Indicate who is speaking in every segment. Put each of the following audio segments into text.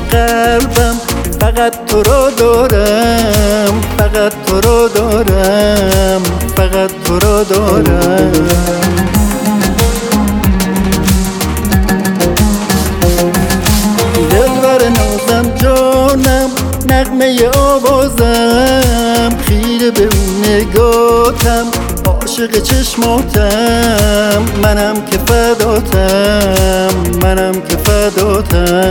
Speaker 1: قلبم فقط تو رو دارم، فقط تو رو دارم، فقط تو رو دارم. دلبر نازم جانم نغمه آوازم، خیره به اون نگاتم عاشق چشماتم، منم که فداتم، منم که فداتم.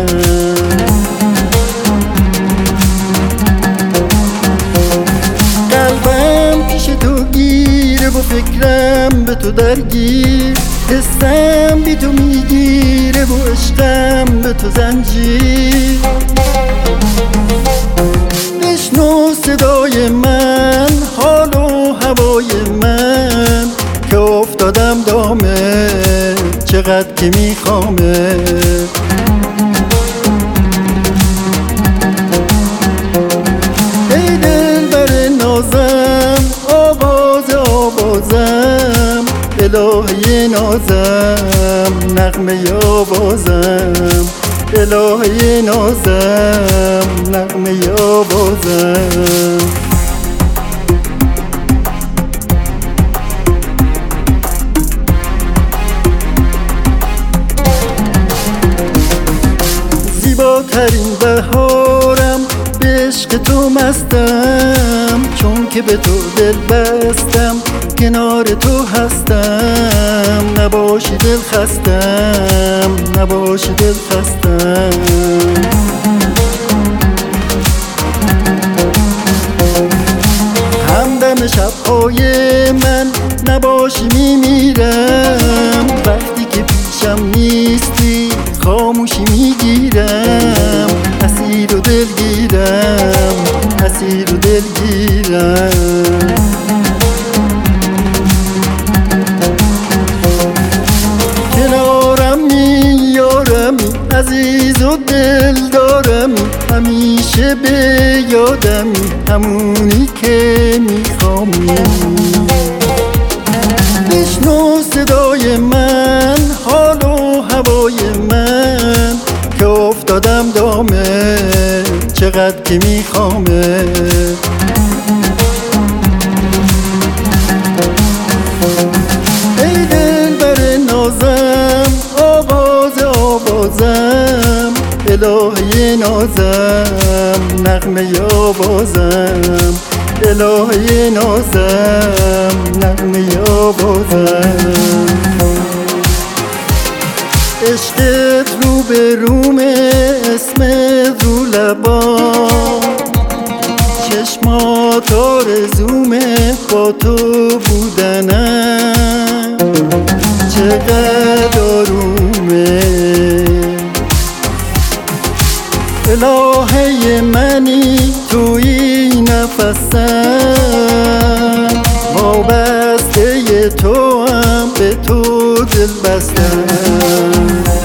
Speaker 1: قلبم پیش تو گیره و فکرم به تو درگیر، حسم بی تو میگیره و عشقم به تو زنجیر. بشنو صدای من، حال و هوای من که افتادم دامه، چقدر که میخوامه. ای دلبر نازم آواز آوازم، الهی نازم نغمه آوازم، الهی نازم نغمه آوازم. زیباترین بهارم به عشق تو مستم، چون که به تو دل بستم کنار تو هستم. نباشی دل خستم، نباشی دل خستم. همدم شبهای من نباشی میمیرم، وقتی که پیشم نیستی خاموشی میگیرم. اسیر و دلگیرم، اسیر و دلگیرم. کنارم میارمی عزیز و دل دارمی، همیشه به یادمی همونی که میخوامی. بشنو صدای من، حال و هوای من که افتادم دامه، چقدر که میخوامه. ای دلبر نازم آواز آوازم، الهی نازم نغمه آوازم، الهی نازم نغمه آوازم. عشقت رو به رومه، اسم رو لبام، چشمات آرزومه با تو بودنم، چقدر آرومه. الهی منی توی نفسم، وابسته تو هم به تو دل بستم.